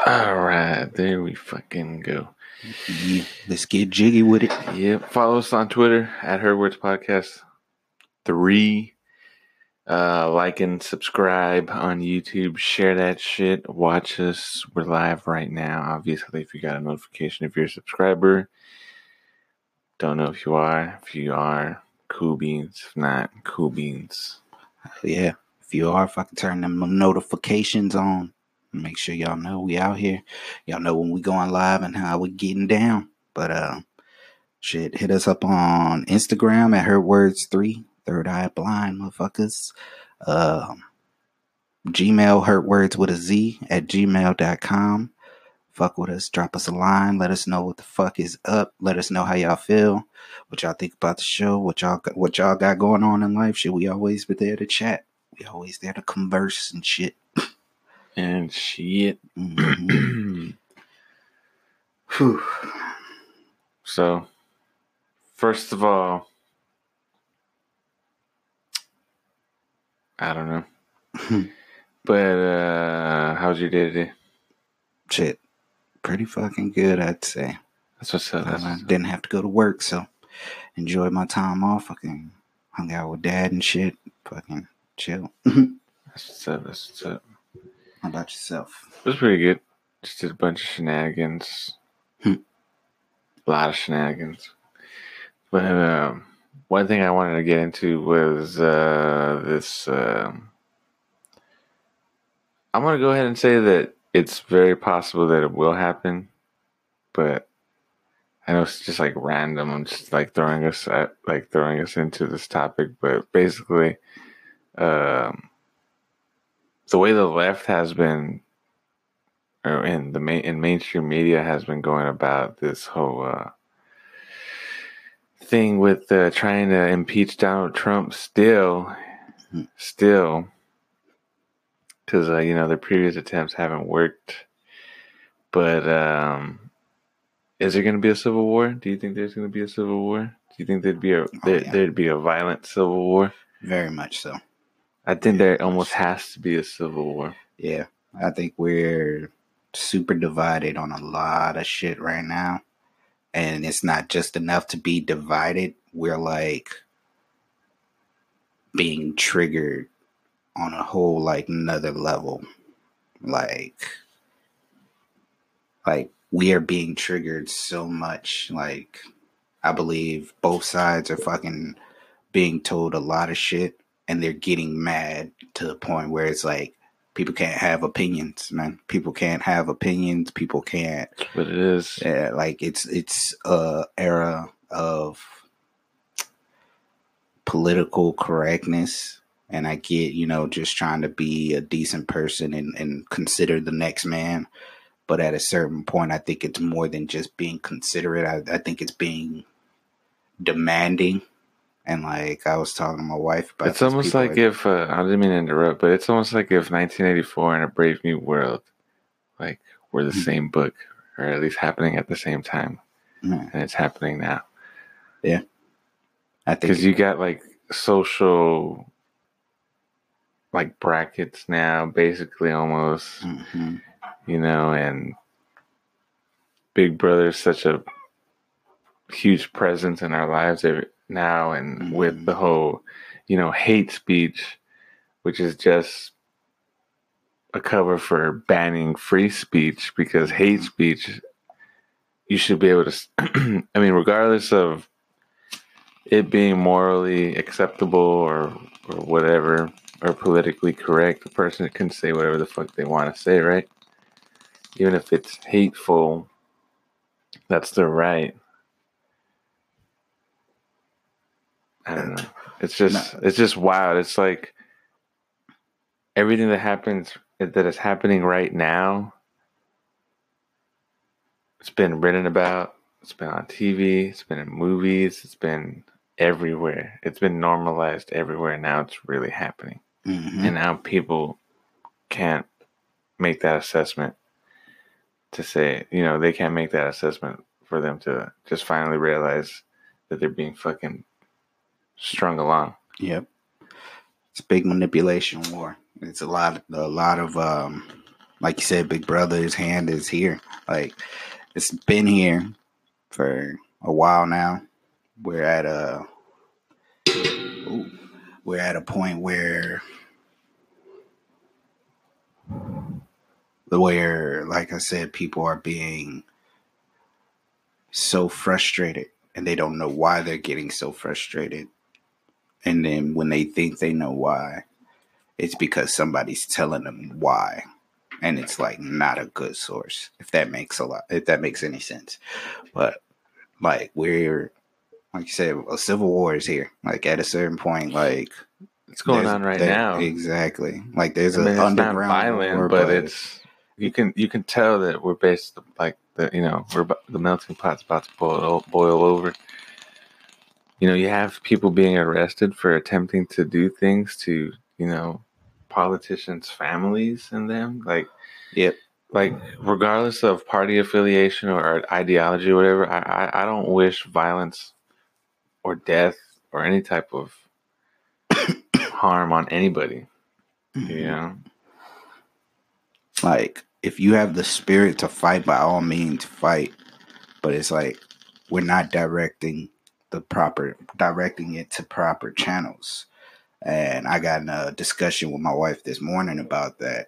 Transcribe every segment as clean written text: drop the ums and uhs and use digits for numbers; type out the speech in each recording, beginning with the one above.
Alright, there we fucking go. Yeah, let's get jiggy with it. Yep. Follow us on Twitter at Her Words Podcast 3. Like and subscribe on YouTube. Share that shit. Watch us. We're live right now. Obviously, if you got a notification, if you're a subscriber. Don't know if you are. If you are, cool beans. If not, cool beans. Yeah, if you are, fucking turn them notifications on. Make sure y'all know we out here. Y'all know when we going live and how we getting down. But shit, hit us up on Instagram at HurtWords3, Third Eye Blind, motherfuckers. Gmail, HurtWords with a Z at gmail.com. Fuck with us, drop us a line, let us know what the fuck is up, let us know how y'all feel, what y'all think about the show, what y'all got going on in life. Shit, we always be there to chat. We always there to converse and shit. And shit. Mm-hmm. So, first of all, I don't know. But how was your day today? Shit, pretty fucking good, I'd say. That's what's up. I didn't have to go to work, so enjoyed my time off. Fucking hung out with dad and shit. Fucking chill. That's what's up. That's what's up. How about yourself? It was pretty good. Just did a bunch of shenanigans. A lot of shenanigans. But one thing I wanted to get into was this. I'm going to go ahead and say that it's very possible that it will happen. But I know it's just like random. I'm just like throwing us into this topic. But basically, the way the left has been, or in mainstream media has been going about this whole thing with trying to impeach Donald Trump still, because their previous attempts haven't worked. But is there going to be a civil war? Do you think there's going to be a civil war? Do you think there'd be a violent civil war? Very much so. I think there almost has to be a civil war. Yeah, I think we're super divided on a lot of shit right now. And it's not just enough to be divided. We're like being triggered on a whole like another level. Like we are being triggered so much. Like I believe both sides are fucking being told a lot of shit and they're getting mad to the point where it's like people can't have opinions, man. People can't have opinions. People can't. That's what it is. Yeah, like it's a era of political correctness, and I get just trying to be a decent person and consider the next man. But at a certain point, I think it's more than just being considerate. I think it's being demanding. And like I was talking to my wife about, it's almost like if I didn't mean to interrupt, but it's almost like if 1984 and A Brave New World, like, were the same book, or at least happening at the same time, and it's happening now. Yeah, I think because you got like social like brackets now, basically almost, and Big Brother's such a huge presence in our lives now, and with the whole, hate speech, which is just a cover for banning free speech, because hate speech, you should be able to, I mean, regardless of it being morally acceptable or whatever, or politically correct, a person can say whatever the fuck they want to say, right? Even if it's hateful, that's their right. I don't know. It's just wild. It's like everything that is happening right now, it's been written about, it's been on TV, it's been in movies, it's been everywhere. It's been normalized everywhere. Now it's really happening. And now people can't make that assessment to say, they can't make that assessment for them to just finally realize that they're being fucking strung along. Yep. It's a big manipulation war. It's a lot of like you said, Big Brother's hand is here. Like, it's been here for a while now. We're at a point where like I said, people are being so frustrated and they don't know why they're getting so frustrated. And then when they think they know why, it's because somebody's telling them why. And it's like not a good source, if that makes any sense. But like, we're, like you said, a civil war is here. Like, at a certain point, like, it's going on right now. Exactly. Like, there's an underground, it's not violent, war, but it's you can tell that we're based like the melting pot's about to boil over. You have people being arrested for attempting to do things to politicians' families and them. Like, yep. Like, regardless of party affiliation or ideology or whatever, I don't wish violence or death or any type of harm on anybody. Like, if you have the spirit to fight, by all means fight. But it's like, we're not directing it to proper channels. And I got in a discussion with my wife this morning about that.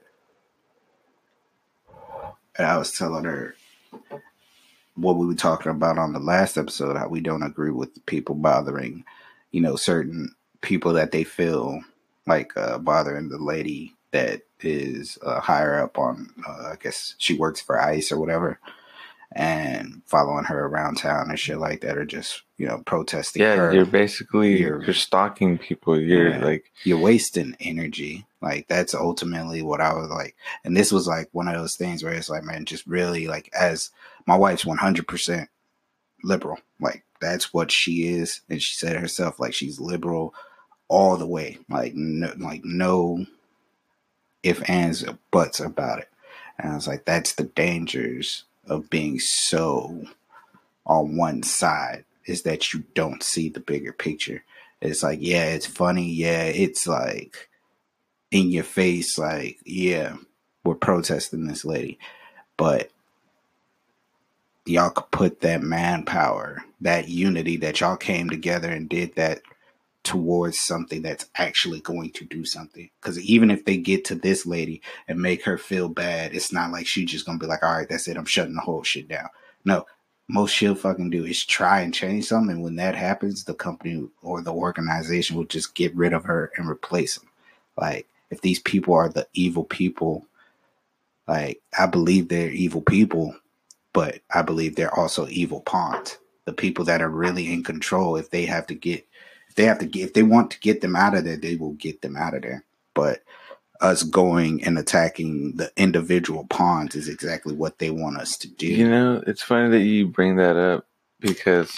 And I was telling her what we were talking about on the last episode, how we don't agree with people bothering, certain people that they feel like bothering the lady that is higher up on, I guess she works for ICE or whatever, and following her around town and shit like that, or just, protesting her. You're basically, you're stalking people. You're you're wasting energy. Like, that's ultimately what I was like. And this was like one of those things where it's like, man, just really, like, as my wife's 100% liberal. Like, that's what she is. And she said herself, like, she's liberal all the way. Like, no ifs, ands, or buts about it. And I was like, that's the dangers of being so on one side, is that you don't see the bigger picture. It's like, yeah, it's funny. Yeah, it's like in your face, like, yeah, we're protesting this lady. But y'all could put that manpower, that unity that y'all came together and did that towards something that's actually going to do something. Because even if they get to this lady and make her feel bad, it's not like she's just going to be like, all right, that's it, I'm shutting the whole shit down. No, most she'll fucking do is try and change something. And when that happens, the company or the organization will just get rid of her and replace them. Like, if these people are the evil people, like, I believe they're evil people, but I believe they're also evil pawns. The people that are really in control, if they want to get them out of there, they will get them out of there. But us going and attacking the individual pawns is exactly what they want us to do. It's funny that you bring that up because,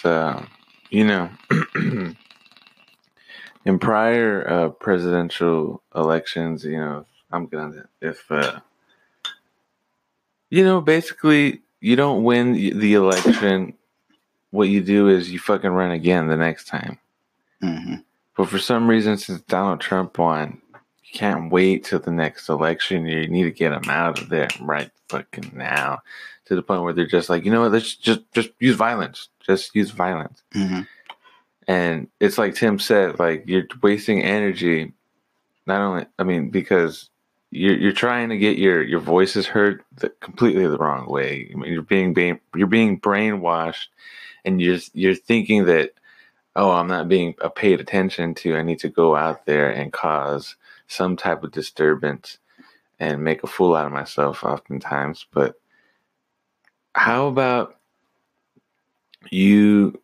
in prior presidential elections, I'm gonna, basically you don't win the election. What you do is you fucking run again the next time. Mm-hmm. But for some reason, since Donald Trump won, you can't wait till the next election. You need to get him out of there right fucking now, to the point where they're just like, let's just use violence. Just use violence. Mm-hmm. And it's like Tim said, like, you're wasting energy. Not only, because you're trying to get your voices heard completely the wrong way. I mean, you're being brainwashed, and you're thinking that, oh, I'm not being paid attention to. I need to go out there and cause some type of disturbance and make a fool out of myself oftentimes. But how about you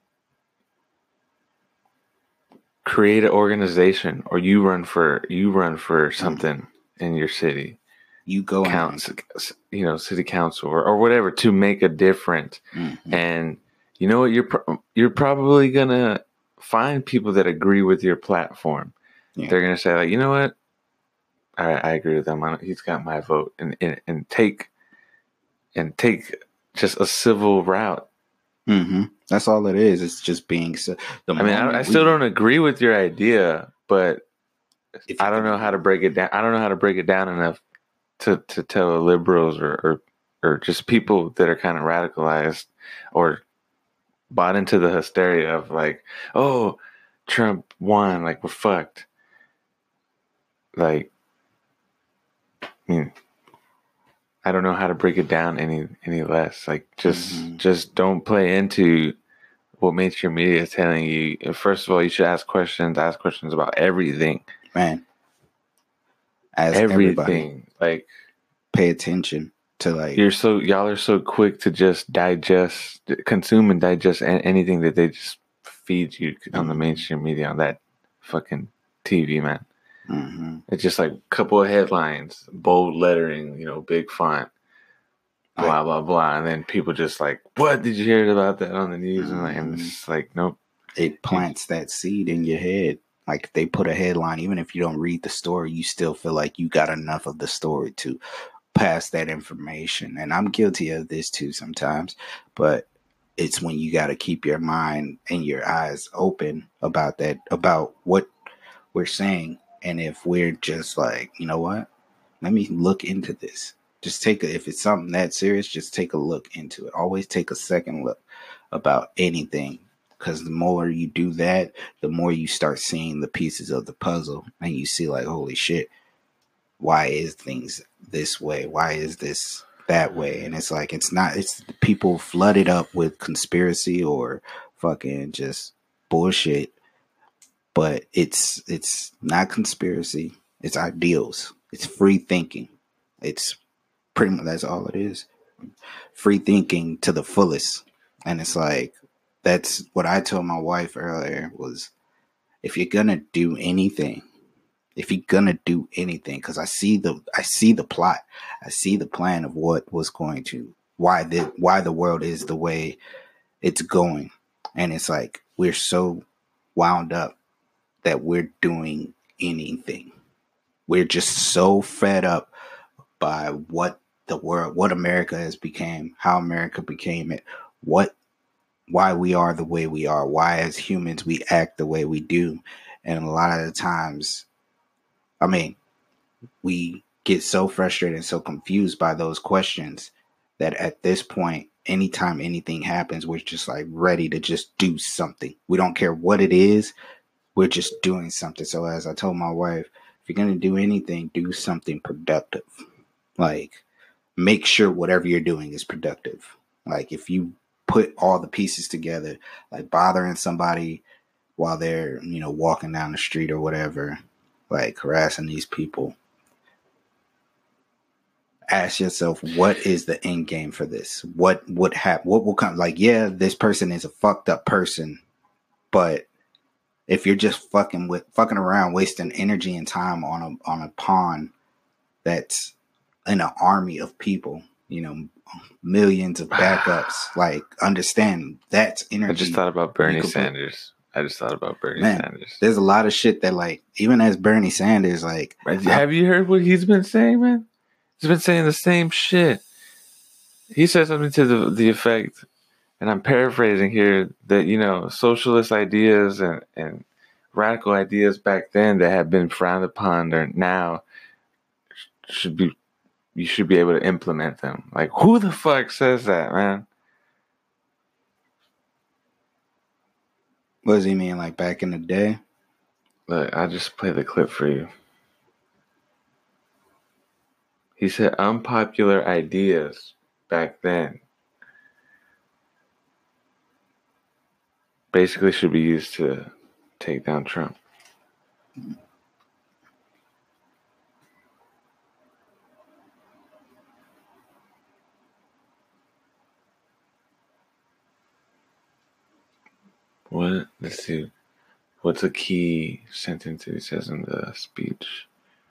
create an organization, or you run for something in your city? You go city council or whatever, to make a difference. Mm-hmm. And you know what? You're probably gonna find people that agree with your platform. Yeah. They're gonna say, like, you know what? All right, I agree with him. He's got my vote, and take just a civil route. Mm-hmm. That's all it is. It's just being. I still don't agree with your idea, but I don't know how to break it down. I don't know how to break it down enough to tell liberals or just people that are kind of radicalized or bought into the hysteria of like, oh, Trump won, like we're fucked. Like, I mean, I don't know how to break it down any less. Like, just don't play into what mainstream media is telling you. First of all, you should ask questions about everything. Man, ask everything. Everybody. Like, pay attention to like. Y'all are so quick to just consume and digest anything that they just feed you on the mainstream media, on that fucking TV, man. Mm-hmm. It's just like a couple of headlines, bold lettering, big font, blah, blah, blah. And then people just like, what, did you hear about that on the news? And it's just like, nope. It plants that seed in your head. Like if they put a headline, even if you don't read the story, you still feel like you got enough of the story to pass that information. And I'm guilty of this too sometimes, but it's when you got to keep your mind and your eyes open about that, about what we're saying. And if we're just like, you know what, let me look into this. Just if it's something that serious, just take a look into it. Always take a second look about anything. Because the more you do that, the more you start seeing the pieces of the puzzle. And you see like, holy shit, why is things this way? Why is this that way? And it's like, it's people flooded up with conspiracy or fucking just bullshit. But it's not conspiracy. It's ideals. It's free thinking. It's pretty much, that's all it is. Free thinking to the fullest. And it's like, that's what I told my wife earlier was, if you're going to do anything, because I see the plot, I see the plan of what was going to, why the world is the way it's going. And it's like, we're so wound up that we're doing anything. We're just so fed up by what the world, what America has became, how America became it, why we are the way we are, why as humans we act the way we do. And a lot of the times, I mean, we get so frustrated and so confused by those questions that at this point, anytime anything happens, we're just like ready to just do something. We don't care what it is. We're just doing something. So as I told my wife, if you're going to do anything, do something productive. Like, make sure whatever you're doing is productive. Like, if you put all the pieces together, like bothering somebody while they're, walking down the street or whatever, like harassing these people, ask yourself, what is the end game for this? What will come? Like, yeah, this person is a fucked up person, but if you're just fucking around, wasting energy and time on a pawn that's in an army of people, millions of backups, like, understand that's energy. I just thought about Bernie Sanders. Sanders. There's a lot of shit that, like, even as Bernie Sanders, like, have you heard what he's been saying, man? He's been saying the same shit. He said something to the effect, and I'm paraphrasing here, that, socialist ideas and radical ideas back then that have been frowned upon or now you should be able to implement them. Like, who the fuck says that, man? What does he mean, like back in the day? Look, I'll just play the clip for you. He said unpopular ideas back then basically should be used to take down Trump. What? Let's see. What's a key sentence that he says in the speech?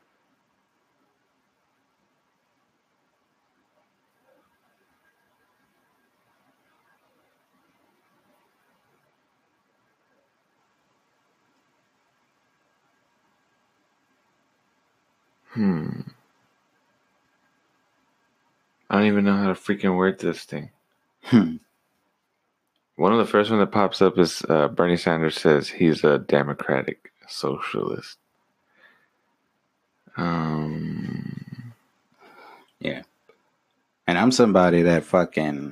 I don't even know how to freaking word this thing. One of the first one that pops up is Bernie Sanders says he's a democratic socialist. Yeah. And I'm somebody that fucking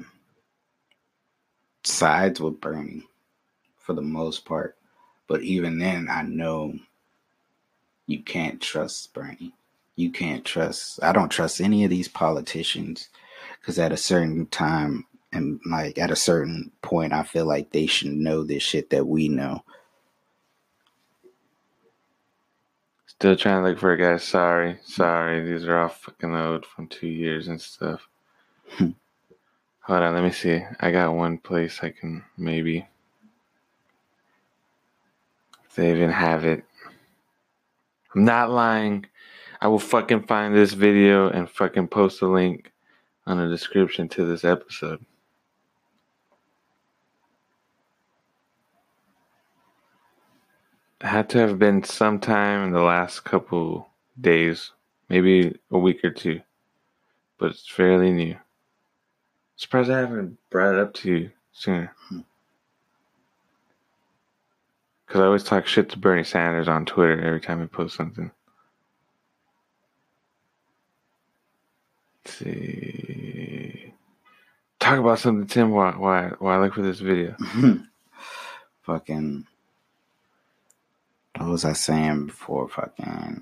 sides with Bernie for the most part. But even then, I know you can't trust Bernie. You can't trust. I don't trust any of these politicians because at a certain time and like at a certain point, I feel like they should know this shit that we know. Still trying to look for a guy. Sorry. These are all fucking old from 2 years and stuff. Hold on, let me see. I got one place I can maybe. If they even have it. I'm not lying. I will fucking find this video and fucking post a link on the description to this episode. It had to have been sometime in the last couple days, maybe a week or two, but it's fairly new. Surprised I haven't brought it up to you sooner. Because I always talk shit to Bernie Sanders on Twitter every time he posts something. Let's see. Talk about something, Tim, why I look for this video. Fucking. What was I saying before? Fucking.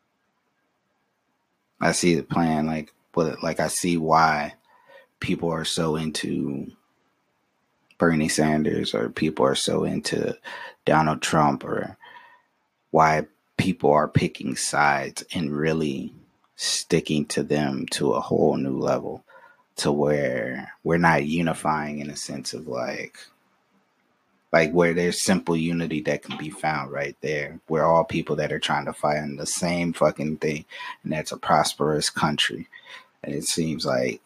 I see the plan, like I see why people are so into Bernie Sanders or people are so into Donald Trump or why people are picking sides and really sticking to them to a whole new level to where we're not unifying in a sense of like where there's simple unity that can be found right there. We're all people that are trying to find the same fucking thing, and that's a prosperous country. And it seems like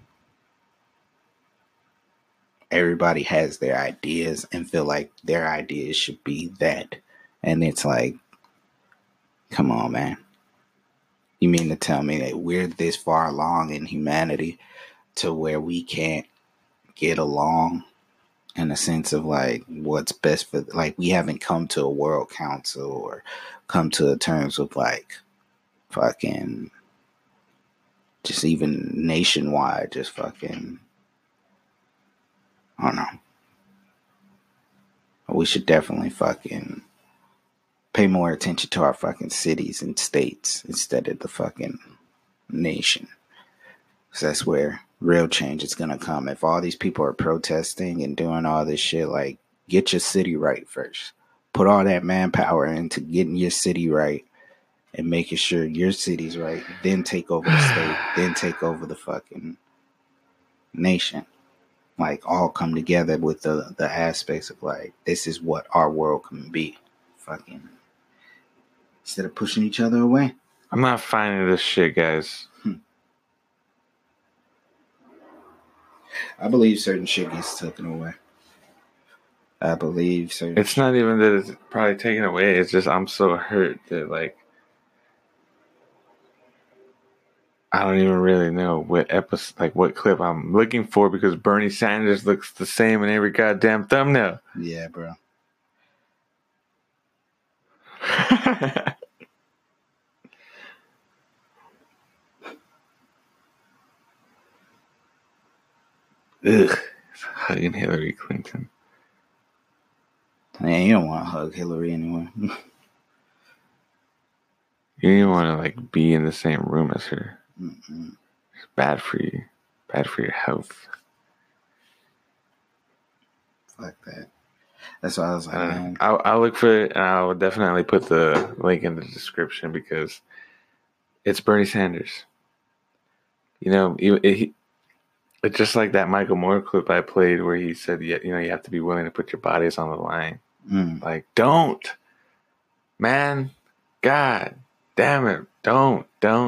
everybody has their ideas and feel like their ideas should be that. And it's like, come on, man. You mean to tell me that we're this far along in humanity to where we can't get along in the sense of like what's best for, like, we haven't come to a world council or come to terms with like fucking just even nationwide, just fucking, I don't know. We should definitely fucking pay more attention to our fucking cities and states instead of the fucking nation. Because that's where real change is going to come. If all these people are protesting and doing all this shit, like, get your city right first. Put all that manpower into getting your city right and making sure your city's right. Then take over the state. Then take over the fucking nation. Like, all come together with the aspects of, like, this is what our world can be. Fucking. Instead of pushing each other away. I'm not finding this shit, guys. I believe certain shit gets taken away. I believe certain It's not even that it's probably taken away. It's just I'm so hurt that, like, I don't even really know what episode, like, what clip I'm looking for because Bernie Sanders looks the same in every goddamn thumbnail. Yeah, bro. Ugh, hugging Hillary Clinton. Man, you don't want to hug Hillary anymore. You don't even want to, like, be in the same room as her. Mm-mm. It's bad for you. Bad for your health. Fuck that. That's why I was like, man. I'll look for it, and I'll definitely put the link in the description because it's Bernie Sanders. You know, it's just like that Michael Moore clip I played where he said, you know, you have to be willing to put your bodies on the line. Like, don't. Man, God damn it. Don't.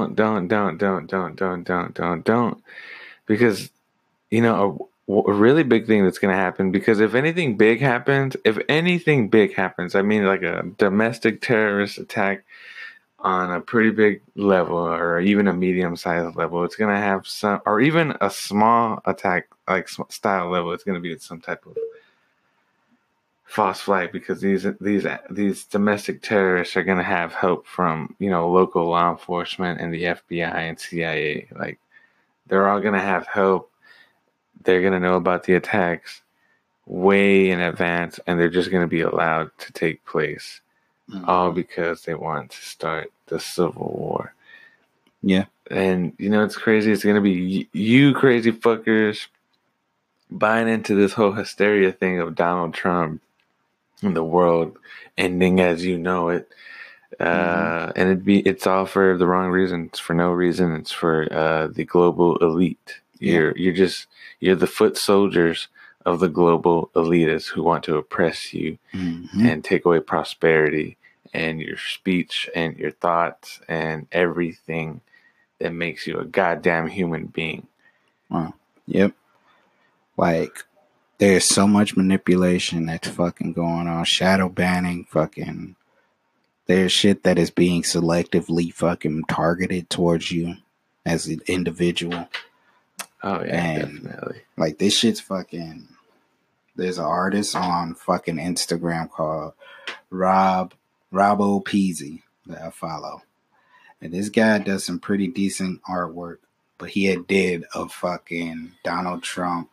Because, you know, a really big thing that's going to happen, because if anything big happens, I mean, like a domestic terrorist attack on a pretty big level or even a medium-sized level, it's going to have some, or even a small attack, like style level, it's going to be at some type of false flag, because these domestic terrorists are going to have help from, you know, local law enforcement and the FBI and CIA. Like, they're all gonna have help. They're gonna know about the attacks way in advance, and they're just gonna be allowed to take place, all because they want to start the Civil War. Yeah. And it's crazy. It's gonna be you crazy fuckers buying into this whole hysteria thing of Donald Trump and the world ending as you know it. And it's all for the wrong reason. It's for no reason. It's for the global elite. You're the foot soldiers of the global elitists who want to oppress you and take away prosperity and your speech and your thoughts and everything that makes you a goddamn human being. Wow. Yep. Like, there's so much manipulation that's fucking going on. Shadow banning, fucking. There's shit that is being selectively fucking targeted towards you as an individual. Oh, yeah, and, definitely. Like, this shit's fucking. There's an artist on fucking Instagram called Robo Peasy that I follow. And this guy does some pretty decent artwork. But he had did a fucking Donald Trump,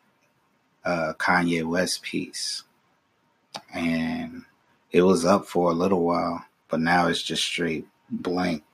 Kanye West piece. And it was up for a little while. But now it's just straight blank.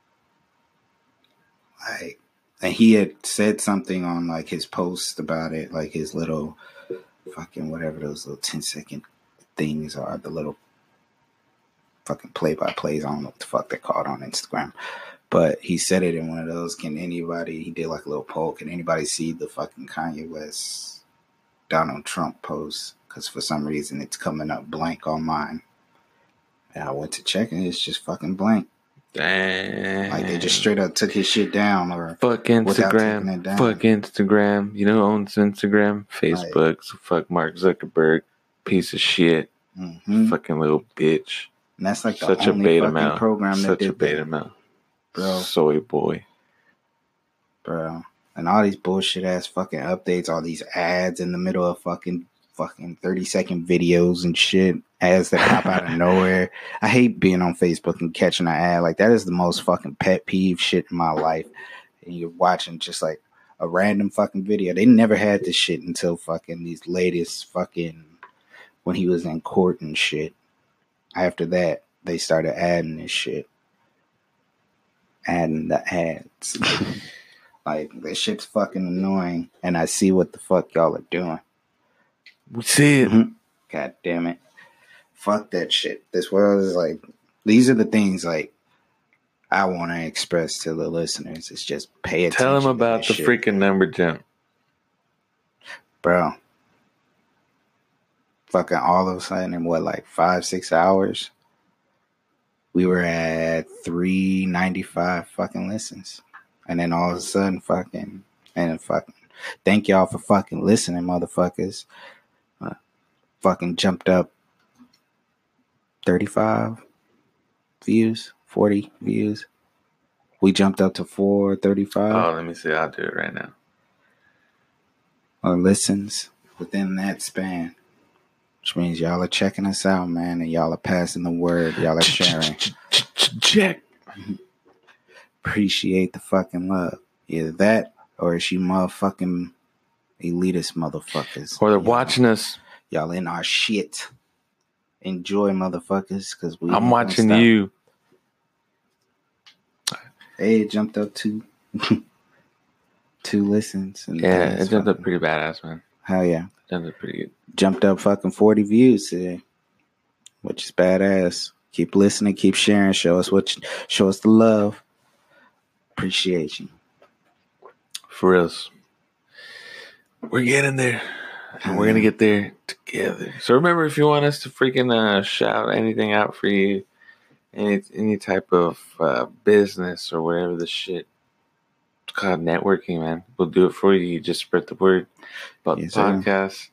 Like, and he had said something on like his post about it. Like his little fucking whatever those little 10-second things are. The little fucking play-by-plays. I don't know what the fuck they're called on Instagram. But he said it in one of those. He did like a little poll. Can anybody see the fucking Kanye West Donald Trump post? Because for some reason it's coming up blank on mine. And I went to check and it's just fucking blank. Damn. Like they just straight up took his shit down or fuck Instagram. Fuck Instagram. You know who owns Instagram? Facebook. Like, so fuck Mark Zuckerberg. Piece of shit. Fucking little bitch. And that's like the only fucking program that did such a beta male. Bro. Soy boy. Bro. And all these bullshit ass fucking updates, all these ads in the middle of fucking 30-second videos and shit, ads that pop out of nowhere. I hate being on Facebook and catching an ad. Like, that is the most fucking pet peeve shit in my life. And you're watching just like a random fucking video. They never had this shit until fucking these latest fucking, when he was in court and shit. After that, they started adding this shit. Adding the ads. Like, this shit's fucking annoying. And I see what the fuck y'all are doing. We see it. God damn it. Fuck that shit. This world is like, these are the things like I want to express to the listeners. It's just pay attention. Tell them about the shit. Freaking number jump. Bro. Fucking all of a sudden in what, like 5-6 hours? We were at 395 fucking listens. And then all of a sudden fucking thank y'all for fucking listening, motherfuckers. Fucking jumped up 35 views, 40 views. We jumped up to 435. Oh, let me see. I'll do it right now. Or listens within that span. Which means y'all are checking us out, man, and y'all are passing the word. Y'all are sharing. Check. Appreciate the fucking love. Either that, or it's you motherfucking elitist motherfuckers. Or they're watching us. Y'all in our shit. Enjoy, motherfuckers, because I'm watching you. Hey, it jumped up two listens. And yeah, it jumped up pretty badass, man. Hell yeah. Jumped up pretty good. Jumped up fucking 40 views today, which is badass. Keep listening, keep sharing, show us the love. Appreciate you. For reals. We're getting there. And we're going to get there together. So remember, if you want us to freaking shout anything out for you, any type of business or whatever the shit, it's called networking, man. We'll do it for you. You just spread the word about the podcast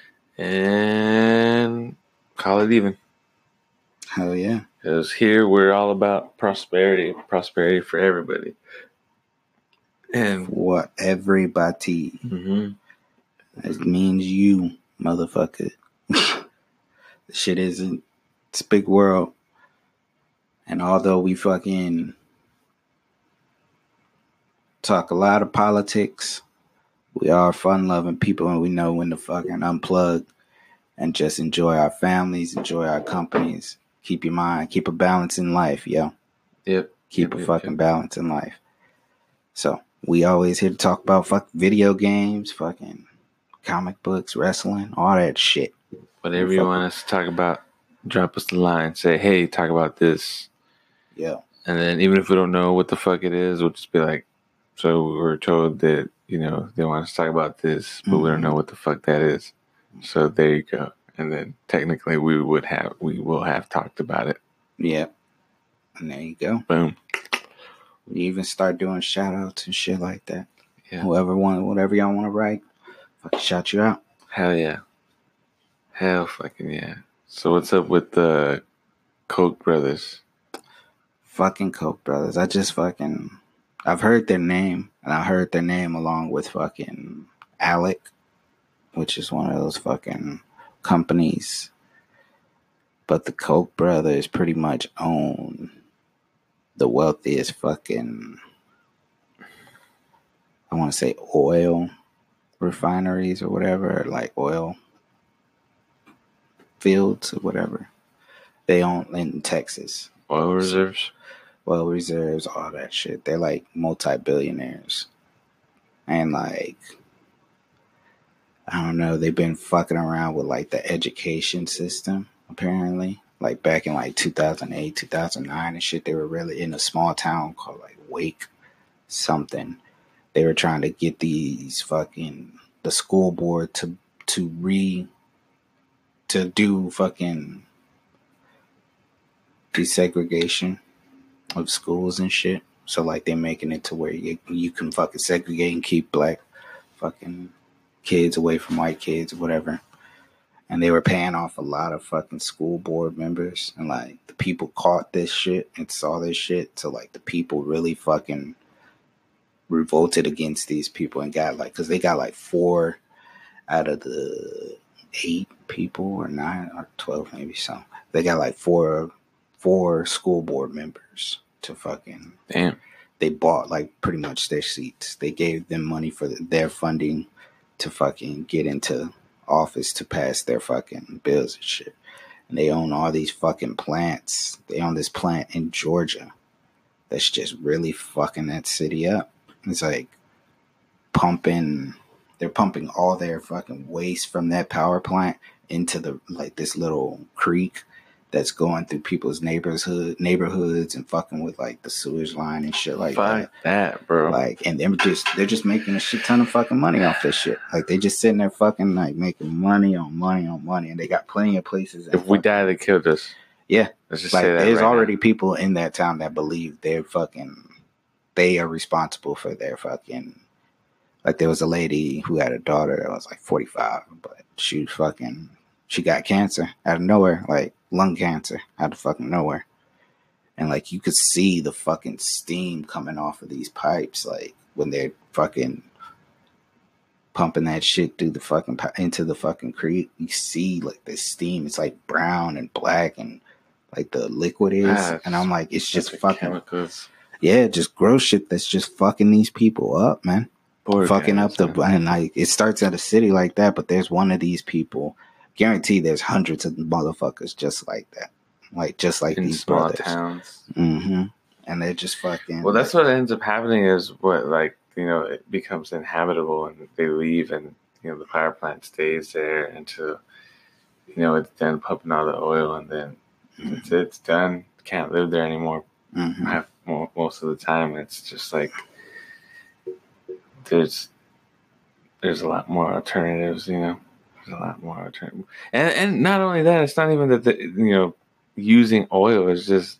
and call it even. Hell yeah. Because here we're all about prosperity for everybody. And what everybody. It means you, motherfucker. The shit isn't. It's a big world. And although we fucking talk a lot of politics. We are fun-loving people, and we know when to fucking unplug and just enjoy our families, enjoy our companies. Keep your mind, keep a balance in life, yo. Yep. Keep a fucking balance in life. So we always here to talk about fucking video games, fucking comic books, wrestling, all that shit. Whatever you want us to talk about, drop us the line. Say, hey, talk about this. Yeah. And then even if we don't know what the fuck it is, we'll just be like, so we're told that, you know, they want us to talk about this, but we don't know what the fuck that is. So there you go. And then technically we will have talked about it. Yeah. And there you go. Boom. We even start doing shout outs and shit like that. Yeah. Whatever y'all want to write, fucking shout you out. Hell yeah. Hell fucking yeah. So what's up with the Koch brothers? Fucking Koch brothers. I've heard their name, and I heard their name along with fucking Alec, which is one of those fucking companies. But the Koch brothers pretty much own the wealthiest fucking, I want to say oil refineries or whatever, like oil fields or whatever. They own in Texas. Oil reserves? Oil reserves, all that shit. They're like multi-billionaires. And like, I don't know, they've been fucking around with like the education system, apparently. Like back in like 2008, 2009 and shit, they were really in a small town called like Wake something. They were trying to get the school board to do fucking desegregation of schools and shit. So like they're making it to where you can fucking segregate and keep black fucking kids away from white kids or whatever. And they were paying off a lot of fucking school board members. And like the people caught this shit and saw this shit. So like the people really fucking revolted against these people and got like, because they got like 4 out of the 8 people or 9 or 12 maybe. So they got like four school board members to fucking. Damn. They bought like pretty much their seats. They gave them money for their funding to fucking get into office to pass their fucking bills and shit. And they own all these fucking plants. They own this plant in Georgia that's just really fucking that city up. It's like they're pumping all their fucking waste from that power plant into the like this little creek that's going through people's neighborhoods and fucking with like the sewage line and shit like that. Fuck that, bro. Like, and they're just making a shit ton of fucking money off this shit. Like they just sitting there fucking like making money on money on money, and they got plenty of places. If we die, they killed us. Yeah, let's just like say that there's right already now. People in that town that believe they are responsible for their fucking. Like there was a lady who had a daughter that was like 45, but she got cancer out of nowhere, like lung cancer out of fucking nowhere. And like you could see the fucking steam coming off of these pipes, like when they're fucking pumping that shit through the fucking into the fucking creek. You see like this steam. It's like brown and black and like the liquid is. And I'm like, it's just fucking chemicals. Yeah, just gross shit that's just fucking these people up, man. Poor fucking guys, up and like it starts at a city like that, but there's one of these people. Guarantee there's hundreds of motherfuckers just like that. Like just like in these small brothers. Towns. Mm-hmm. And they're just fucking. Well, that's what ends up happening is what, like, you know, it becomes inhabitable and they leave and, you know, the power plant stays there until, you know, it's done pumping all the oil and then it's done. Can't live there anymore. Most of the time. It's just like there's a lot more alternatives, you know. There's a lot more alternatives. And not only that, it's not even that, you know, using oil is just,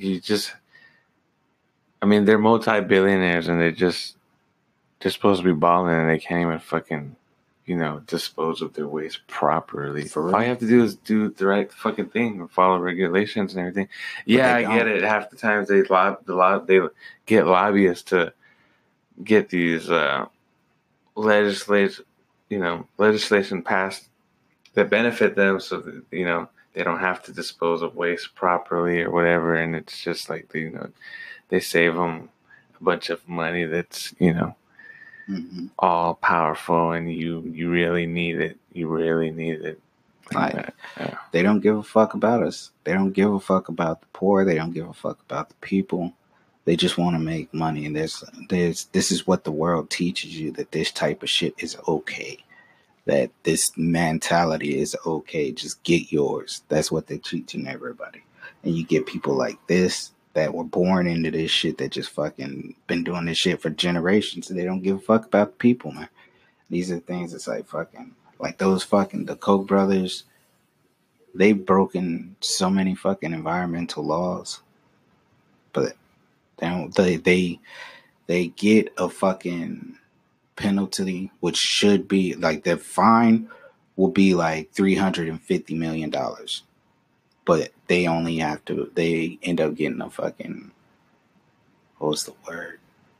I mean, they're multi-billionaires and they're supposed to be balling and they can't even fucking, you know, dispose of their waste properly. All you have to do is do the right fucking thing and follow regulations and everything. Yeah, I get it. Half the times they get lobbyists to get these legislation passed that benefit them so that, you know, they don't have to dispose of waste properly or whatever. And it's just like, you know, they save them a bunch of money that's, you know, all powerful, and you really need it. You really need it. Like, they don't give a fuck about us. They don't give a fuck about the poor. They don't give a fuck about the people. They just want to make money. And this is what the world teaches you, that this type of shit is okay. That this mentality is okay. Just get yours. That's what they're teaching everybody. And you get people like this that were born into this shit, that just fucking been doing this shit for generations. And they don't give a fuck about the people, man. These are things that's like fucking, like those fucking, the Koch brothers, they've broken so many fucking environmental laws. But they get a fucking penalty, which should be like, the fine will be like $350 million, but they end up getting a fucking, what's the word,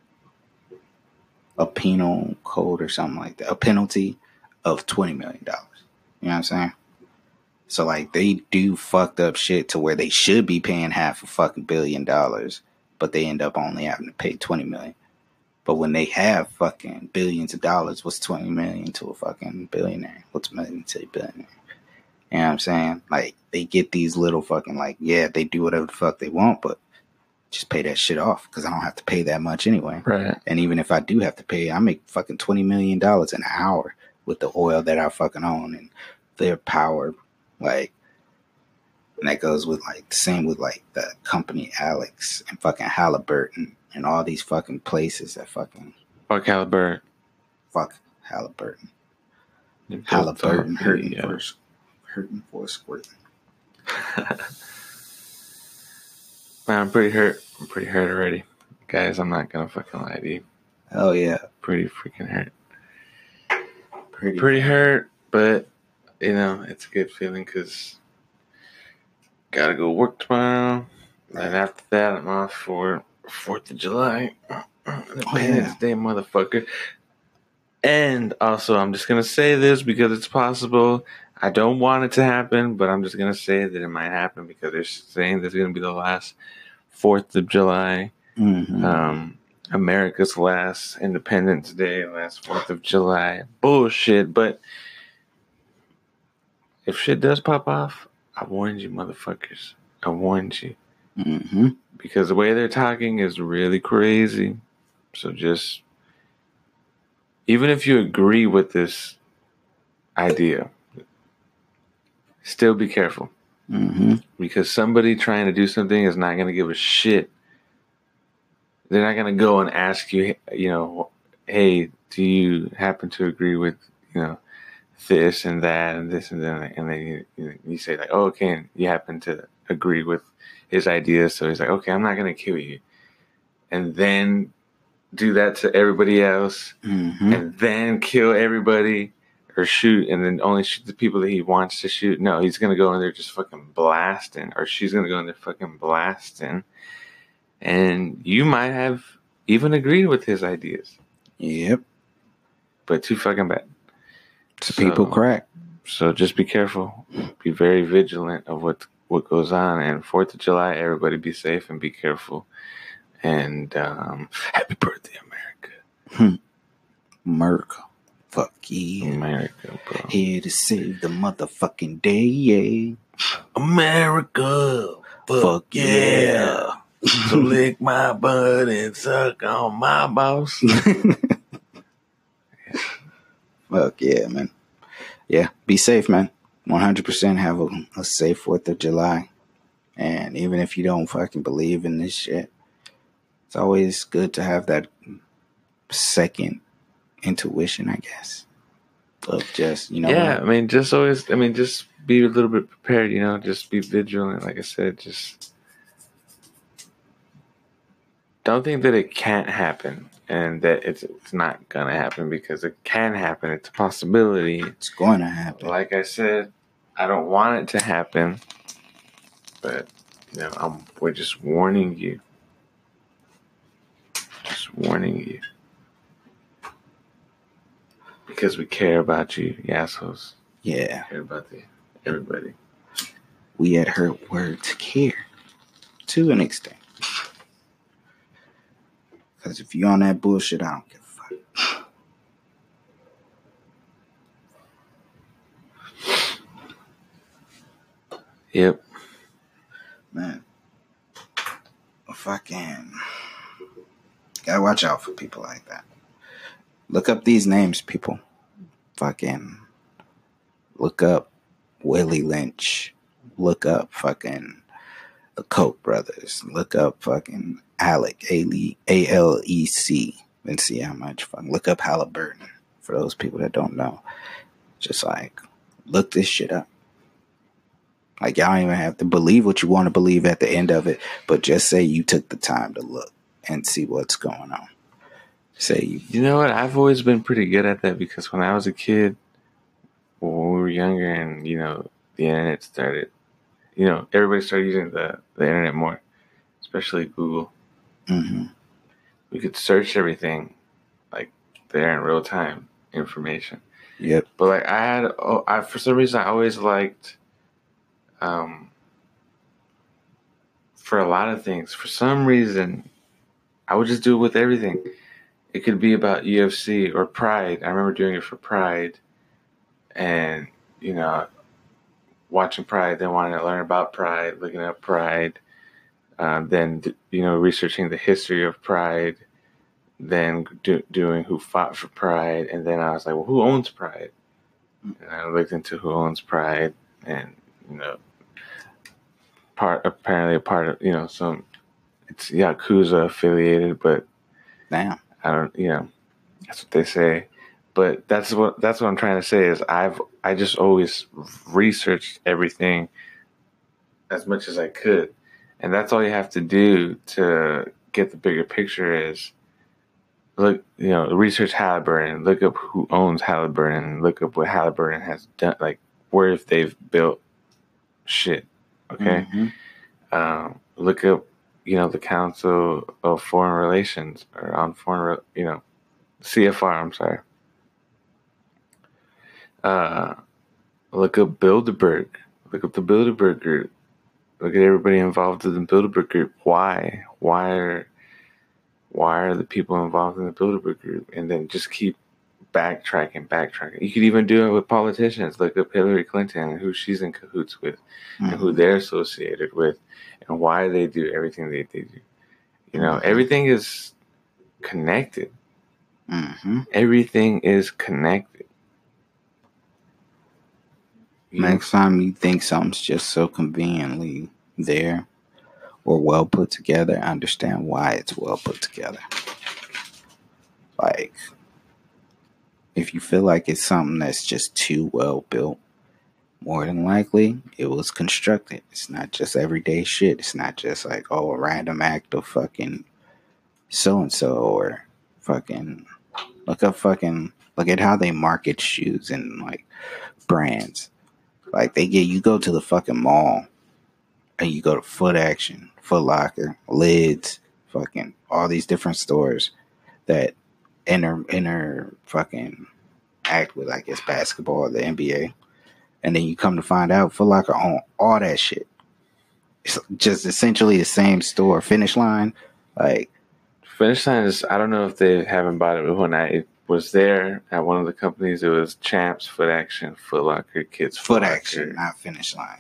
a penal code or something like that, a penalty of $20 million. You know what I'm saying? So like, they do fucked up shit to where they should be paying half a fucking $1 billion, but they end up only having to pay $20 million. But when they have fucking billions of dollars, what's $20 million to a fucking billionaire? What's $1 million to a billionaire? You know what I'm saying? Like, they get these little fucking, like, yeah, they do whatever the fuck they want, but just pay that shit off, because I don't have to pay that much anyway. Right. And even if I do have to pay, I make fucking $20 million an hour with the oil that I fucking own and their power. Like, and that goes with like the same with like the company Alex and fucking Halliburton and all these fucking places that fucking fuck Halliburton. Fuck Halliburton. Halliburton hurting for a squirt. Man, I'm pretty hurt. I'm pretty hurt already, guys. I'm not gonna fucking lie to you. Oh yeah, pretty freaking hurt. Pretty hurt, but you know, it's a good feeling because gotta go work tomorrow. And after that, I'm off for 4th of July. Independence Day, motherfucker. And also, I'm just going to say this because it's possible. I don't want it to happen, but I'm just going to say that it might happen because they're saying this is going to be the last 4th of July. America's last Independence Day, last 4th of July. Bullshit. But if shit does pop off, I warned you, motherfuckers. I warned you. Because the way they're talking is really crazy. So just, even if you agree with this idea, still be careful. Because somebody trying to do something is not going to give a shit. They're not going to go and ask you, you know, hey, do you happen to agree with, you know, this and that and this and that, and then you say like, oh, okay, and you happen to agree with his ideas, so he's like, okay, I'm not gonna kill you, and then do that to everybody else, and then kill everybody or shoot, and then only shoot the people that he wants to shoot. No, he's gonna go in there just fucking blasting, or she's gonna go in there fucking blasting, and you might have even agreed with his ideas. Yep, but too fucking bad. People crack. So just be careful. Be very vigilant of what goes on. And 4th of July, everybody be safe and be careful. And happy birthday, America. America. Fuck yeah. America, bro. Here to save the motherfucking day, yeah. America. Fuck yeah. So lick my butt and suck on my balls. Fuck yeah, man. Yeah, be safe, man. 100% have a safe 4th of July. And even if you don't fucking believe in this shit, it's always good to have that second intuition, I guess. Of just, you know. Yeah, just be a little bit prepared, you know. Just be vigilant. Like I said, just don't think that it can't happen. And that it's not going to happen, because it can happen. It's a possibility. It's going to happen. Like I said, I don't want it to happen. But, you know, we're just warning you. Just warning you. Because we care about you assholes. Yeah. We care about everybody. We at Her Words care. To an extent. Because if you on that bullshit, I don't give a fuck. Yep. Man. Fucking. Gotta watch out for people like that. Look up these names, people. Fucking. Look up Willie Lynch. Look up fucking the Koch brothers. Look up fucking Alec, A-L-E-C, and see how much fucking. Look up Halliburton, for those people that don't know. Just like, look this shit up. Like, y'all don't even have to believe what you want to believe at the end of it, but just say you took the time to look and see what's going on. Say you. You know what? I've always been pretty good at that because when I was a kid, when we were younger and, you know, the internet started, you know, everybody started using the internet more, especially Google. Mm-hmm. We could search everything like there in real time information. Yep. But like I for some reason I always liked, for a lot of things, for some reason, I would just do it with everything. It could be about UFC or Pride. I remember doing it for Pride and, you know, watching Pride, then wanting to learn about Pride, looking up Pride, then, you know, researching the history of Pride, then doing who fought for Pride. And then I was like, well, who owns Pride? And I looked into who owns Pride and, you know, apparently a part of, you know, it's Yakuza affiliated, but damn, I don't, you know, that's what they say. But that's what I'm trying to say is I just always researched everything as much as I could, and that's all you have to do to get the bigger picture is look, you know, research Halliburton, look up who owns Halliburton, look up what Halliburton has done, like where if they've built shit, okay. Mm-hmm. Look up, you know, the Council of Foreign Relations or on foreign, you know, CFR. I'm sorry. Look up Bilderberg. Look up the Bilderberg Group. Look at everybody involved in the Bilderberg Group. Why? Why are the people involved in the Bilderberg Group? And then just keep backtracking. You could even do it with politicians. Look up Hillary Clinton and who she's in cahoots with, and who they're associated with, and why they do everything they do. You know, everything is connected. Mm-hmm. Everything is connected. Next time you think something's just so conveniently there or well put together, understand why it's well put together. Like, if you feel like it's something that's just too well built, more than likely it was constructed. It's not just everyday shit. It's not just like, oh, a random act of fucking so and so or fucking look at how they market shoes and like brands. Like you go to the fucking mall and you go to Foot Action, Foot Locker, Lids, fucking all these different stores that inter fucking act with, I guess, basketball or the NBA. And then you come to find out Foot Locker own all that shit. It's just essentially the same store. Finish Line, like Finish Line is, I don't know if they haven't bought it, but when I was there at one of the companies, it was Champs, Foot Action, Foot Locker, Kids Foot Action, not Finish Line.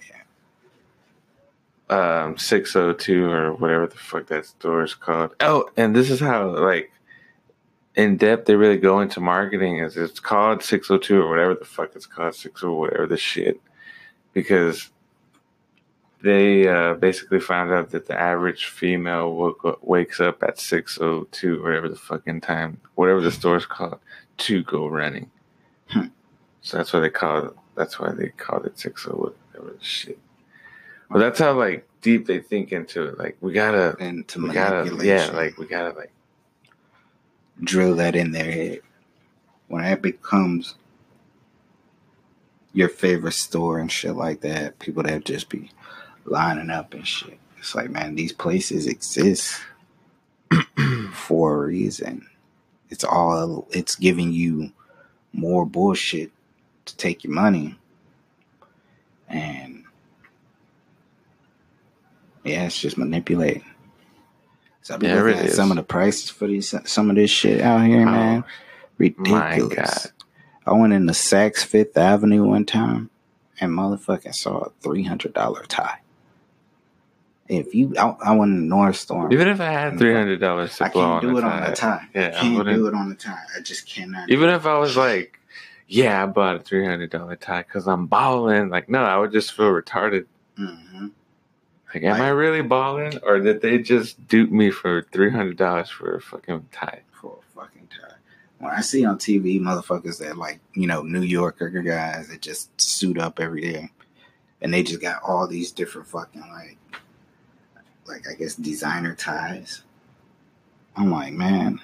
602 or whatever the fuck that store is called. Oh, and this is how like in depth they really go into marketing. Is it's called 602 or whatever the fuck it's called, 60 whatever the shit, because they basically found out that the average female wakes up at 6:02 whatever the fucking time, whatever the store's called, to go running. So that's why they called it 60 whatever the shit. Well, that's how like deep they think into it. Like we gotta drill that in their head. When that becomes your favorite store and shit like that, people that just be lining up and shit. It's like, man, these places exist for a reason. It's giving you more bullshit to take your money. And yeah, it's just manipulating. So I've been looking at some of the prices for some of this shit out here, man. Ridiculous. My God. I went into Saks Fifth Avenue one time and motherfucking saw a $300 tie. If you, I went to Nordstrom. Even if I had $300 I can't do it on the tie. Yeah, I can't do it on the tie. I just cannot. Even if I was like, yeah, I bought a $300 tie because I'm balling. Like, no, I would just feel retarded. Mm-hmm. Like, am I really balling, or did they just dupe me for $300 for a fucking tie? For a fucking tie. When I see on TV motherfuckers that like, you know, New Yorker guys that just suit up every day, and they just got all these different fucking like I guess designer ties. I'm like, man,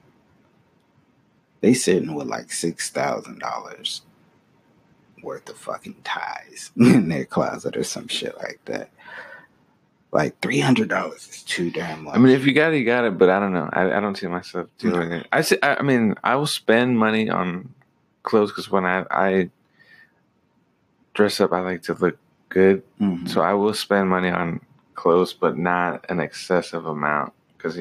they sitting with like $6,000 worth of fucking ties in their closet or some shit like that. Like $300 is too damn much. I mean, if you got it, you got it. But I don't know. I don't see myself doing it. I mean, I will spend money on clothes because when I dress up, I like to look good. Mm-hmm. So I will spend money on clothes, but not an excessive amount. Because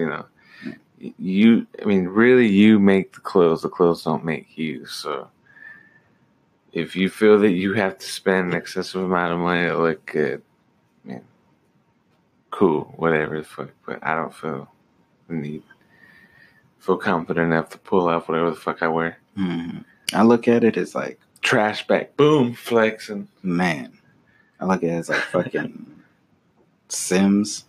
really, you make the clothes. The clothes don't make you. So if you feel that you have to spend an excessive amount of money to look good, man, cool, whatever the fuck. But I don't feel confident enough to pull off whatever the fuck I wear. Mm-hmm. I look at it as like trash bag, boom, flexing. Man, I look at it as like fucking Sims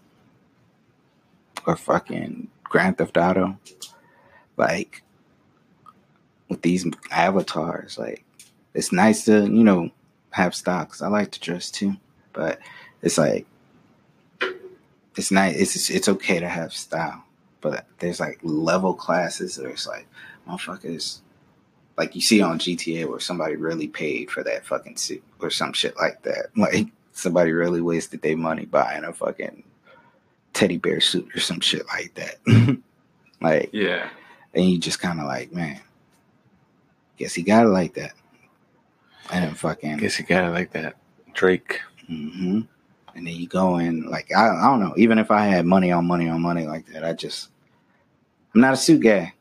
or fucking Grand Theft Auto. Like with these avatars, like it's nice to, you know, have stocks. I like to dress too, but it's like it's nice. It's okay to have style, but there's like level classes. There's like motherfuckers, like you see on GTA where somebody really paid for that fucking suit or some shit like that. Like somebody really wasted their money buying a fucking teddy bear suit or some shit like that. Like, yeah, and you just kind of like, man, guess he got it like that. And then fucking guess he got it like that, Drake. Mm-hmm. And then you go in, like, I don't know. Even if I had money on money like that, I'm not a suit guy.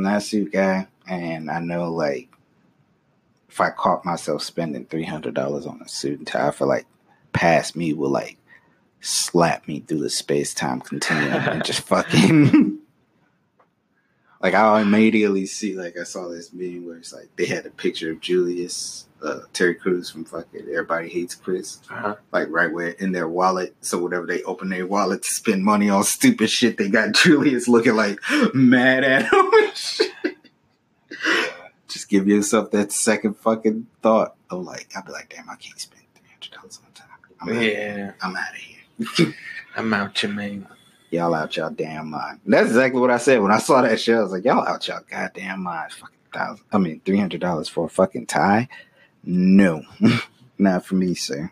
And I know, like, if I caught myself spending $300 on a suit and tie, I feel like past me will, like, slap me through the space-time continuum and just fucking... Like, I immediately see, like, I saw this meme where it's like, they had a picture of Julius... Terry Crews from fucking Everybody Hates Chris, like right where in their wallet. So whenever they open their wallet to spend money on stupid shit, they got Julius looking like mad at him and shit. Just give yourself that second fucking thought of like, I'll be like, damn, I can't spend $300 on time. I'm out of here. I'm out your man. Y'all out y'all damn mind. That's exactly what I said when I saw that shit. I was like, y'all out y'all goddamn mind. Fucking $300 for a fucking tie. No, not for me, sir.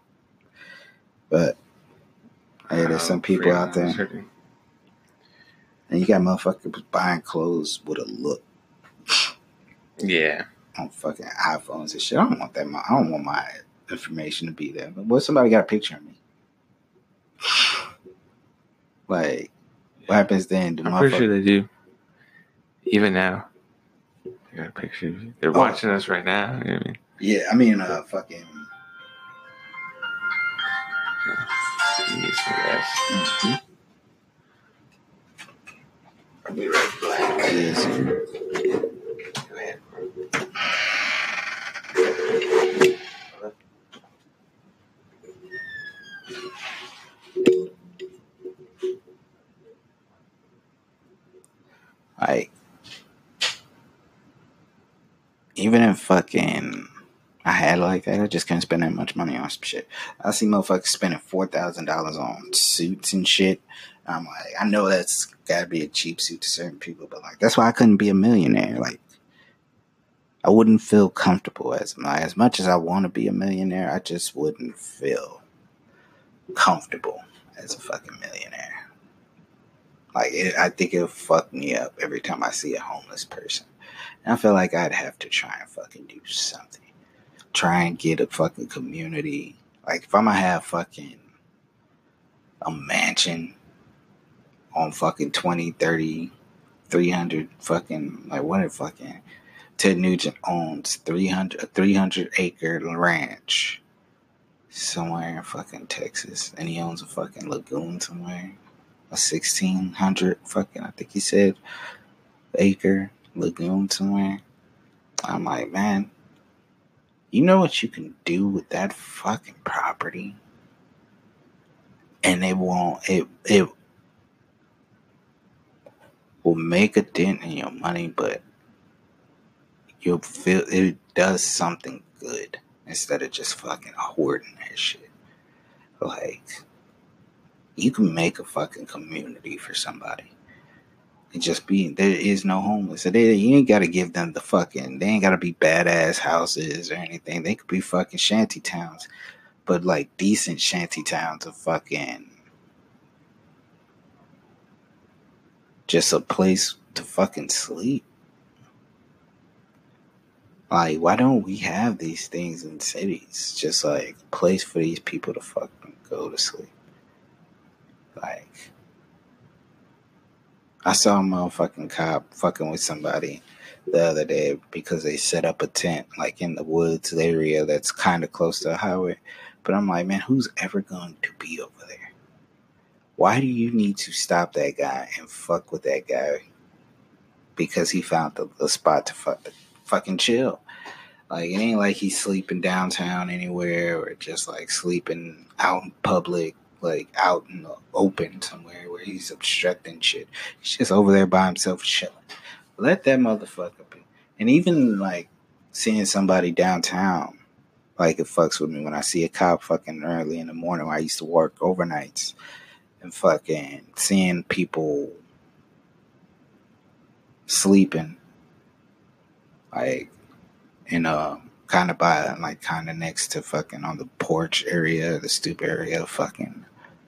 But hey, there's some people out there, and you got motherfuckers buying clothes with a look. Yeah, on fucking iPhones and shit. I don't want that. I don't want my information to be there. But what? Somebody got a picture of me. Like, what happens then? I'm pretty sure they do. Even now, they got a picture of you. They're watching us right now. You know what I mean? Yeah, I mean, fucking. Mm-hmm. I'll be right back. Yes. Go ahead. Like, even if fucking I had it like that, I just couldn't spend that much money on some shit. I see motherfuckers spending $4,000 on suits and shit. I'm like, I know that's gotta be a cheap suit to certain people, but like, that's why I couldn't be a millionaire. Like, I wouldn't feel comfortable as much as I want to be a millionaire. I just wouldn't feel comfortable as a fucking millionaire. Like, I think it'll fuck me up every time I see a homeless person. And I feel like I'd have to try and fucking do something. Try and get a fucking community. Like, if I'm gonna have fucking a mansion on fucking 20, 30, 300 fucking, like what a fucking, Ted Nugent owns a 300 acre ranch somewhere in fucking Texas, and he owns a fucking lagoon somewhere, a 1,600 fucking, I think he said, acre lagoon somewhere. I'm like, man, you know what you can do with that fucking property? And it will make a dent in your money, but you'll feel it does something good instead of just fucking hoarding that shit. Like, you can make a fucking community for somebody. And just be, there is no homeless. So you ain't got to give them they ain't got to be badass houses or anything. They could be fucking shanty towns. But like decent shanty towns of fucking just a place to fucking sleep. Like, why don't we have these things in cities? Just like a place for these people to fucking go to sleep. Like, I saw a motherfucking cop fucking with somebody the other day because they set up a tent like in the woods area that's kind of close to the highway. But I'm like, man, who's ever going to be over there? Why do you need to stop that guy and fuck with that guy because he found the spot to fucking chill? Like, it ain't like he's sleeping downtown anywhere or just like sleeping out in public, like out in the open somewhere where he's obstructing shit. He's just over there by himself chilling. Let that motherfucker be. And even like seeing somebody downtown, like it fucks with me when I see a cop fucking early in the morning when I used to work overnights and fucking seeing people sleeping like in kind of by like kind of next to fucking on the porch area, the stoop area of fucking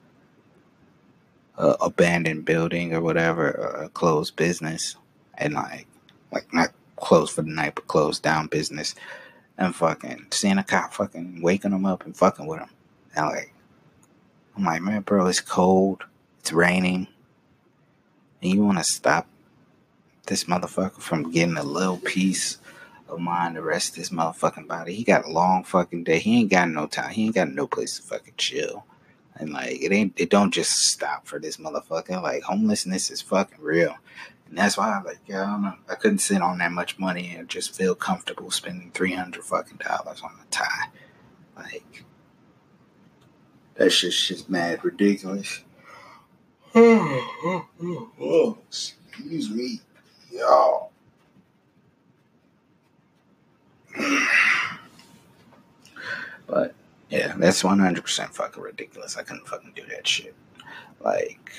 abandoned building or whatever, a closed business, and like not closed for the night but closed down business, and fucking seeing a cop fucking waking them up and fucking with them. And like, I'm like, man, bro, it's cold, it's raining, and you want to stop this motherfucker from getting a little piece of mind to rest his motherfucking body. He got a long fucking day. He ain't got no time. He ain't got no place to fucking chill. And like, it don't just stop for this motherfucker. Like, homelessness is fucking real. And that's why, like, yeah, I don't know. I couldn't sit on that much money and just feel comfortable spending $300 fucking dollars on a tie. Like, that shit's just mad ridiculous. Oh, excuse me, y'all. But yeah, that's 100% fucking ridiculous. I couldn't fucking do that shit. Like,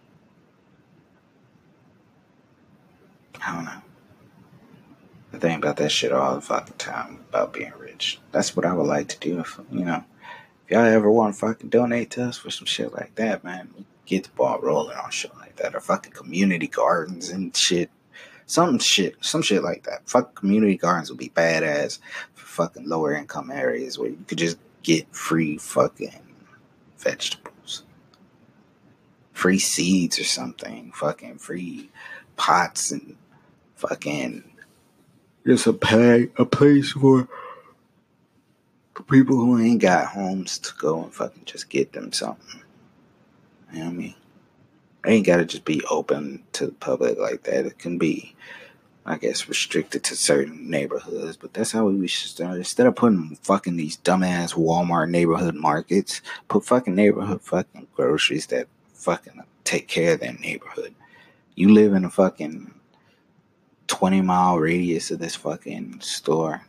I don't know. I think about that shit all the fucking time about being rich. That's what I would like to do. If y'all ever want to fucking donate to us for some shit like that, man, get the ball rolling on shit like that, or fucking community gardens and shit. Some shit like that. Fuck, community gardens would be badass for fucking lower income areas where you could just get free fucking vegetables, free seeds or something, fucking free pots and fucking just a place for people who ain't got homes to go and fucking just get them something. You know what I mean? It ain't gotta just be open to the public like that. It can be, I guess, restricted to certain neighborhoods, but that's how we should start. Instead of putting fucking these dumbass Walmart neighborhood markets, put fucking neighborhood fucking groceries that fucking take care of their neighborhood. You live in a fucking 20-mile radius of this fucking store,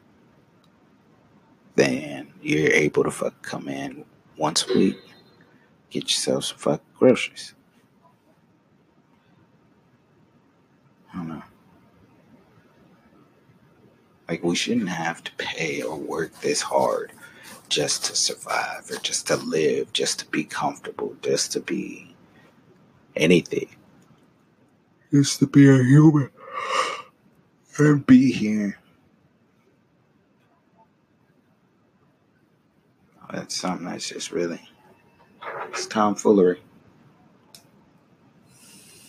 then you're able to fucking come in once a week, get yourself some fucking groceries. I don't know. Like, we shouldn't have to pay or work this hard just to survive or just to live, just to be comfortable, just to be anything. Just to be a human and be here. That's something that's just really, it's tomfoolery.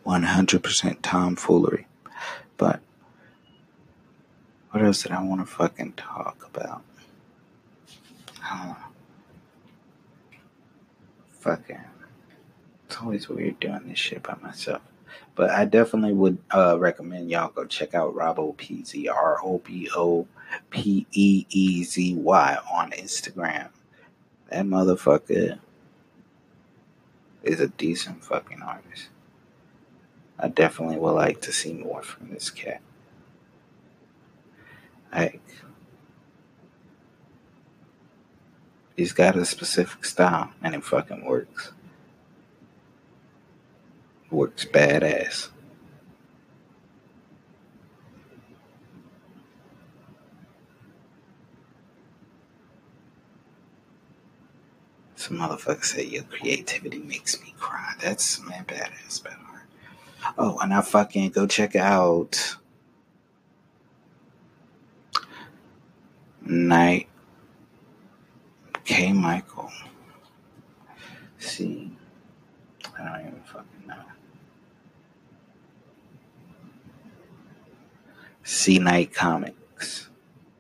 100% tomfoolery. But what else did I want to fucking talk about? I don't know. Fucking, it's always weird doing this shit by myself. But I definitely would recommend y'all go check out RoboPeezy, RoboPeezy on Instagram. That motherfucker is a decent fucking artist. I definitely would like to see more from this cat. Like, he's got a specific style and it fucking works. Works badass. Some motherfucker said your creativity makes me cry. That's, man, badass, badass. Oh, and I fucking go check out Night K. Michael. See, I don't even fucking know. C Night Comics.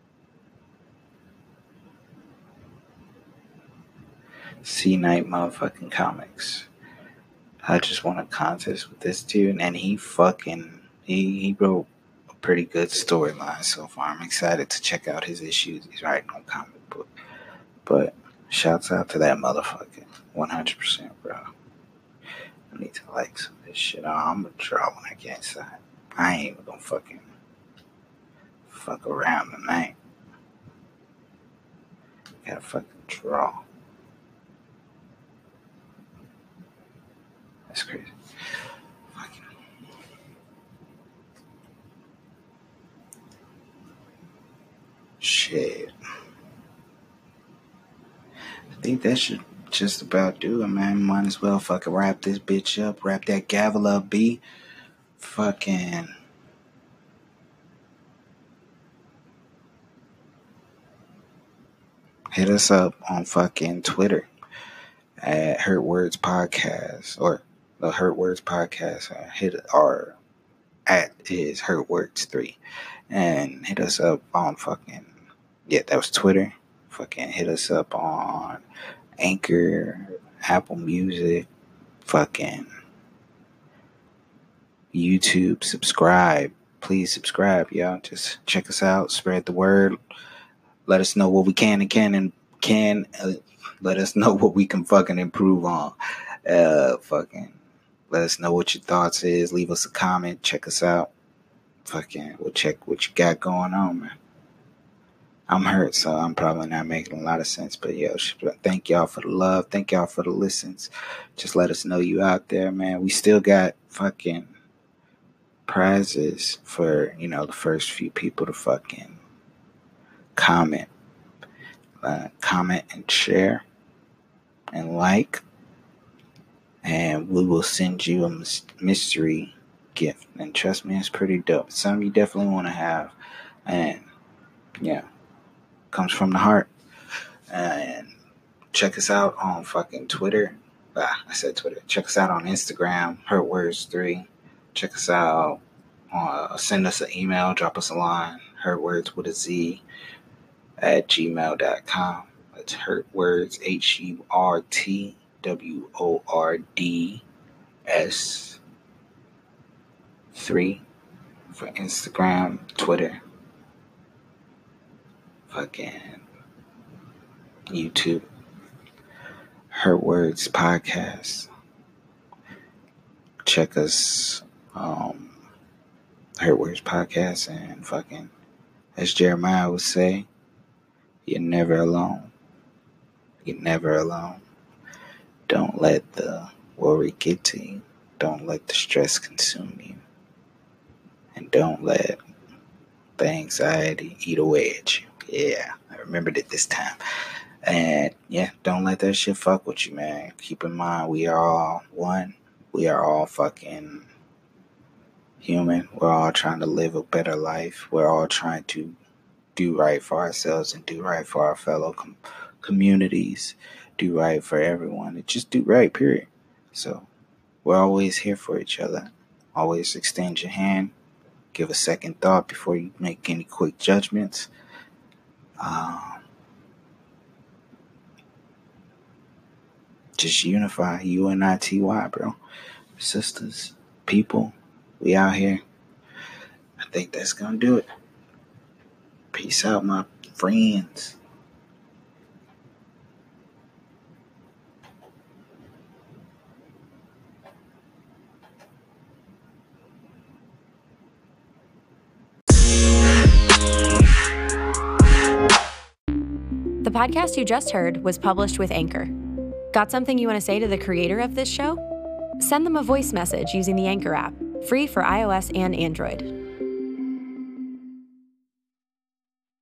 C Night motherfucking Comics. I just won a contest with this dude, and he wrote a pretty good storyline so far. I'm excited to check out his issues. He's writing a comic book. But shouts out to that motherfucker. 100%, bro. I need to like some of this shit. I'm gonna draw when I get inside. I ain't even gonna fucking fuck around tonight. Gotta fucking draw. That's crazy. Fucking. Shit. I think that should just about do it, man. Might as well fucking wrap this bitch up. Wrap that gavel up, B. Fucking. Hit us up on fucking Twitter at Hurt Words Podcast, or the Hurt Words Podcast. Hit our at is Hurt Words 3, and hit us up on fucking, yeah, that was Twitter. Fucking hit us up on Anchor, Apple Music, fucking YouTube. Subscribe, please subscribe, y'all. Just check us out, spread the word. Let us know what we can let us know what we can fucking improve on. Fucking let us know what your thoughts is. Leave us a comment. Check us out. Fucking we'll check what you got going on, man. I'm hurt, so I'm probably not making a lot of sense. But yo, thank y'all for the love. Thank y'all for the listens. Just let us know you out there, man. We still got fucking prizes for, the first few people to fucking comment and share and like, and we will send you a mystery gift. And trust me, it's pretty dope. Something you definitely want to have, and yeah, comes from the heart. And check us out on fucking Twitter. I said Twitter. Check us out on Instagram, HurtWords3. Check us out. Send us an email. Drop us a line. HurtWords with a Z at gmail.com. That's HurtWords, HurtWords 3 for Instagram, Twitter, fucking YouTube. Hurt Words Podcast. Check us, Hurt Words Podcast, and fucking, as Jeremiah would say, you're never alone. You're never alone. Don't let the worry get to you. Don't let the stress consume you. And don't let the anxiety eat away at you. Yeah, I remembered it this time. And yeah, don't let that shit fuck with you, man. Keep in mind, we are all one. We are all fucking human. We're all trying to live a better life. We're all trying to do right for ourselves and do right for our fellow communities. Do right for everyone. And just do right, period. So we're always here for each other. always extend your hand. Give a second thought before you make any quick judgments. Just unify, UNITY, bro. Sisters, people, we out here. I think that's gonna do it. Peace out, my friends. The podcast you just heard was published with Anchor. Got something you want to say to the creator of this show? Send them a voice message using the Anchor app, free for iOS and Android.